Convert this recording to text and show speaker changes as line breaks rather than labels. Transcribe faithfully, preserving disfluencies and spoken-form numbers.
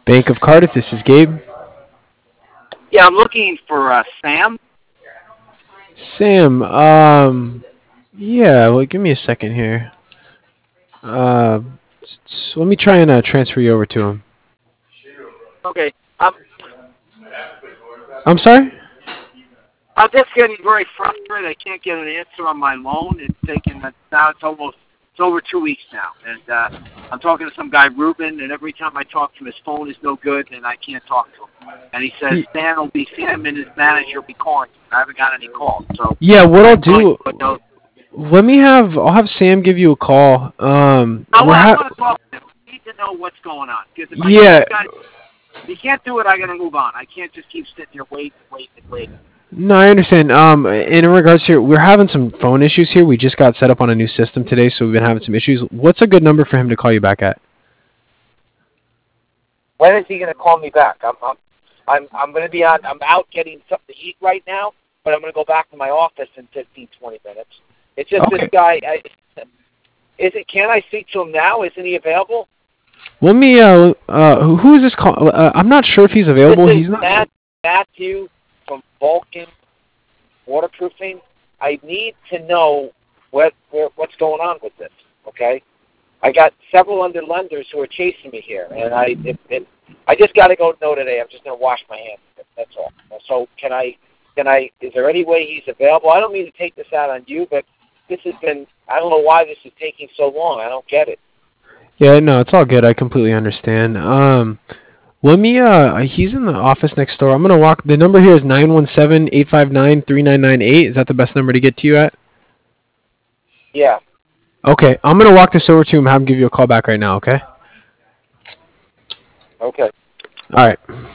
Bank of Cardiff, this is Gabe.
Yeah, I'm looking for uh, Sam.
Sam, um, yeah, well, give me a second here. Uh, s- let me try and uh, transfer you over to him.
Okay, I'm
I'm sorry?
I'm just getting very frustrated. I can't get an answer on my loan. It's taken uh, now. It's almost it's over two weeks now, and uh, I'm talking to some guy Ruben, and every time I talk to him, his phone is no good, and I can't talk to him. And he says
Y-
Stan will be Sam and his manager will be calling. I haven't got any calls, so
Yeah, what I'll
I'm calling.
do,
But no,
let me have, I'll have Sam give you a call. Um,
I
we're
want I
ha-
want to talk to him. I need to know what's going on because if I
yeah,
can't, got, if you can't do it, I got to move on. I can't just keep sitting here waiting, waiting, and waiting.
no, I understand. Um, in regards to, we're having some phone issues here. We just got set up on a new system today, so we've been having some issues. What's a good number for him to call you back at?
When is he going to call me back? I'm I'm I'm, I'm going to be on. I'm out getting something to eat right now, but I'm going to go back to my office in fifteen, twenty minutes. It's just
Okay.
this guy. I, is it? Can I speak to him now? Isn't he available?
Let me, uh, uh, who who is this call? Uh, I'm not sure if he's available.
This is
He's not.
Matt, Matthew from Vulcan Waterproofing. I need to know what, what what's going on with this. Okay. I got several other lenders who are chasing me here, and I it, it, I just got to go know today. I'm just going to wash my hands. That's all. So can I can I? Is there any way he's available? I don't mean to take this out on you, but this has been. I don't know why this is taking so long. I don't get it.
Yeah, no, it's all good. I completely understand. Um, let me. Uh, he's in the office next door. I'm gonna walk. The number here is nine one seven eight five nine three nine nine eight. Is that the best number to get to you at?
Yeah.
Okay, I'm gonna walk this over to him. Have him give you a call back right now. Okay.
Okay.
All right.